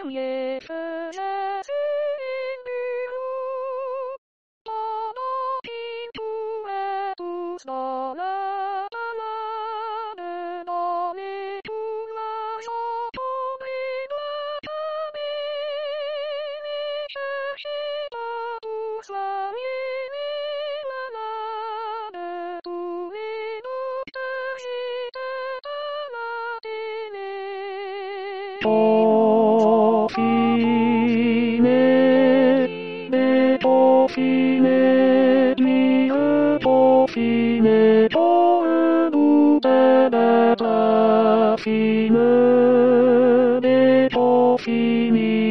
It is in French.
也是这是印度，多么拼图也不错了，啦啦的多里图了，说通明了，看你这是的不算一米啦啦的不里路的西的哒啦的哩。Tofine, die Tofine, Tore, du, da, Tofine, Tofine.